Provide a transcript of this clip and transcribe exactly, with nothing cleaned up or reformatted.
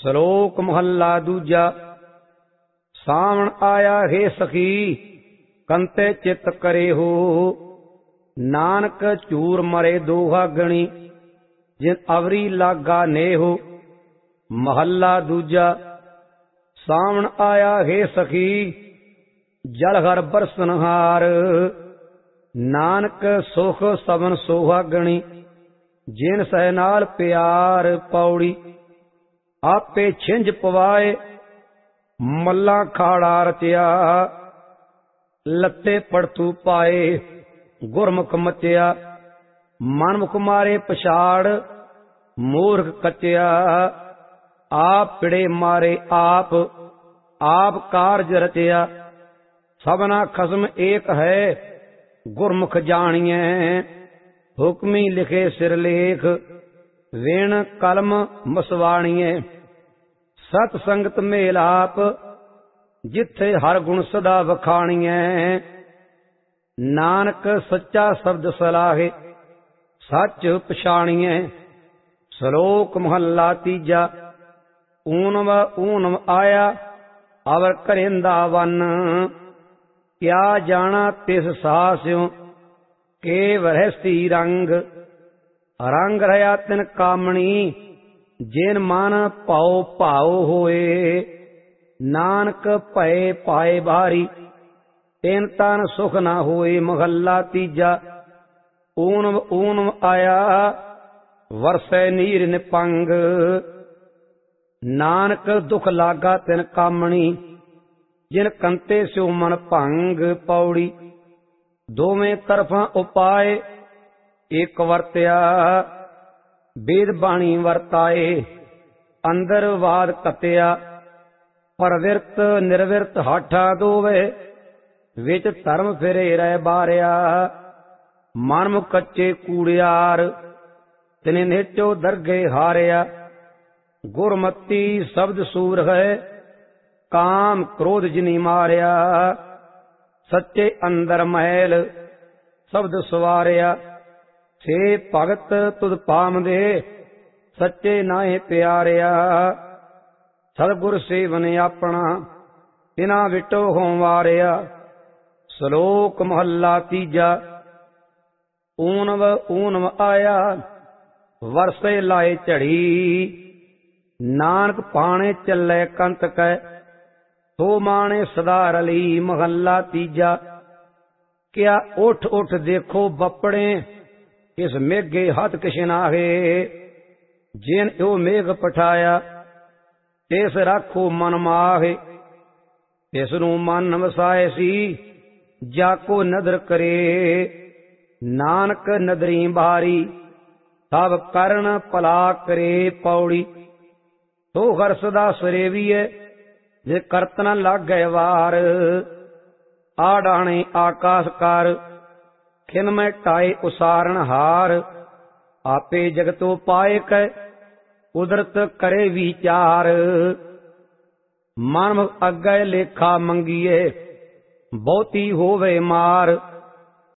ਸ਼ਲੋਕ ਮਹੱਲਾ ਦੂਜਾ। ਸਾਵਣ ਆਇਆ ਹੈ ਸਖੀ, ਕੰਤੇ ਚਿਤ ਕਰੇ ਹੋ। ਨਾਨਕ ਝੂਰ ਮਰੇ ਦੋਹਾ ਗਣੀ, ਜਿਨ ਅਵਰੀ ਲਾਗਾ ਨੇਹੋ। ਮਹੱਲਾ ਦੂਜਾ। ਸਾਵਣ ਆਇਆ ਹੈ ਸਖੀ, ਜਲ ਹਰ ਬਰਸਨਹਾਰ। ਨਾਨਕ ਸੁਖ ਸਬਨ ਸੋਹਾਗਣੀ, ਜਿਨ ਸਹਿ ਨਾਲ ਪਿਆਰ। ਪੌੜੀ। ਆਪੇ ਛਿੰਝ ਪਵਾਏ, ਮੱਲਾ ਖਾੜਾ ਰਚਿਆ। ਲੱਤੇ ਪੜਤੂ ਪਾਏ, ਗੁਰਮੁਖ ਮਚਿਆ। ਮਨਮੁਖ ਮਾਰੇ ਪਛਾੜ, ਮੂਰਖ ਕਚਿਆ। ਆਪ ਪਿੜੇ ਮਾਰੇ ਆਪ, ਆਪ ਕਾਰਜ ਰਚਿਆ। ਸਭਨਾ ਖਸਮ ਏਕ ਹੈ, ਗੁਰਮੁਖ ਜਾਣੀਐ। ਹੁਕਮੀ ਲਿਖੇ ਸਿਰਲੇਖ, ਵੇਣ ਕਲਮ ਮਸਵਾਣੀਐ। ਸਤ ਸੰਗਤ ਮੇਲਾਪ, ਜਿੱਥੇ ਹਰ ਗੁਣ ਸਦਾ ਵਖਾਣੀਐ। ਨਾਨਕ ਸੱਚਾ ਸ਼ਬਦ ਸਲਾਹੇ, ਸੱਚ ਪਛਾਣੀਐ। ਸ਼ਲੋਕ ਮਹੱਲਾ ਤੀਜਾ। ਊਨਵ ਊਨਵ ਆਇਆ, ਅਵਰ ਘਰੇਂਦਾ ਵਨ। ਕਿਆ ਜਾਣਾ ਤਿਸ ਸਾਸਿਓ, ਕੇ ਵਰਹਿਸਤੀ ਰੰਗ। ਰੰਗ ਰਹਾ ਤਿਨ ਕਾਮਣੀ, ਜਿਨ ਮਨ ਭਾਉ ਭਾਉ ਹੋਏ। ਨਾਨਕ ਭਏ ਪਾਏ ਬਾਰੀ, ਤਿਨ ਤਨ ਸੁਖ ਨਾ ਹੋਏ। ਮਹੱਲਾ ਤੀਜਾ। ਊਨਵ ਊਨਵ ਆਇਆ, ਵਰਸੈ ਨੀਰ ਨਿਪੰਗ। ਨਾਨਕ ਦੁਖ ਲਾਗਾ ਤਿਨ ਕਾਮਣੀ, ਜਿਨ ਕੰਤੇ ਸਿਉ ਮਨ ਭੰਗ। ਪੌੜੀ। ਦੋਵੇਂ ਤਰਫਾਂ ਉਪਾਏ, ਇਕ ਵਰਤਿਆ। ਵੇਦ ਬਾਣੀ ਵਰਤਾਏ, ਅੰਦਰ ਵਾਦ ਕਤਿਆ। ਪਰਵਿਰਤ ਨਿਰਵਿਰਤ ਹਾਠਾ ਦੋਵੇ, ਵਿੱਚ ਧਰਮ ਫਿਰੇ ਰਹਿ ਬਾਰਿਆ। ਮਨਮੁਖ ਕੱਚੇ ਕੂੜਿਆਰ, ਤਿਨੇ ਨੇਚੋ ਦਰਗੇ ਹਾਰਿਆ। ਗੁਰਮਤੀ ਸ਼ਬਦ ਸੂਰ ਹੈ, ਕਾਮ ਕ੍ਰੋਧ ਜਿਨੀ ਮਾਰਿਆ। ਸੱਚੇ ਅੰਦਰ ਮਹਿਲ, ਸ਼ਬਦ ਸਵਾਰਿਆ। ਸੇ ਭਗਤ ਤੁਧ ਪਾਮਦੇ, ਸੱਚੇ ਨਾਹੇ ਪਿਆਰਿਆ। ਸਤਿਗੁਰ ਸੇਵਨ ਆਪਣਾ, ਤਿਨਾ ਵਿਟੋ ਹੋਂ ਵਾਰਿਆ। ਸ਼ਲੋਕ ਮਹੱਲਾ ਤੀਜਾ। ਊਨਵ ਊਨਵ ਆਇਆ, ਵਰਸੇ ਲਾਏ ਝੜੀ। ਨਾਨਕ ਪਾਣੇ ਚੱਲੇ ਕੰਤ ਕੈ, ਸੋ ਮਾਣੇ ਸਦਾ ਰਲੀ। ਮਹੱਲਾ ਤੀਜਾ। ਕਿਆ ਉਠ ਉਠ ਦੇਖੋ ਬੱਪੜੇ, ਇਸ ਮੇਘੇ ਹੱਥ ਕਿਛ ਨਾਹੇ। ਜਿਨ ਉਹ ਮੇਘ ਪਠਾਇਆ, ਤਿਸ ਰਾਖੋ ਮਨ ਮਾਹੇ। ਤਿਸ ਨੂੰ ਮਨ ਵਸਾਏ ਸੀ, ਜਾ ਕੋ ਨਦਰ ਕਰੇ। ਨਾਨਕ ਨਦਰੀ ਬਾਰੀ, ਸਭ ਕਰਨ ਭਲਾ ਕਰੇ। ਪੌੜੀ। ਸੋ ਹਰ ਸਦਾ ਸਰੇਵੀਏ, ਜੇ ਕਰਤ ਨ ਲਾਗੈ ਵਾਰ। ਆਡਾਣੇ ਆਕਾਸ ਕਰ, ਖਿਨ ਮੈਂ ਟਾਏ ਉਸਾਰਨ ਹਾਰ। ਆਪੇ ਜਗਤੋ ਪਾਏ ਕੈ, ਕੁਦਰਤ ਕਰੇ ਵਿਚਾਰ। ਮਨਮੁਖ ਅੱਗੇ ਲੇਖਾ ਮੰਗੀਏ, ਬਹੁਤੀ ਹੋਵੇ ਮਾਰ।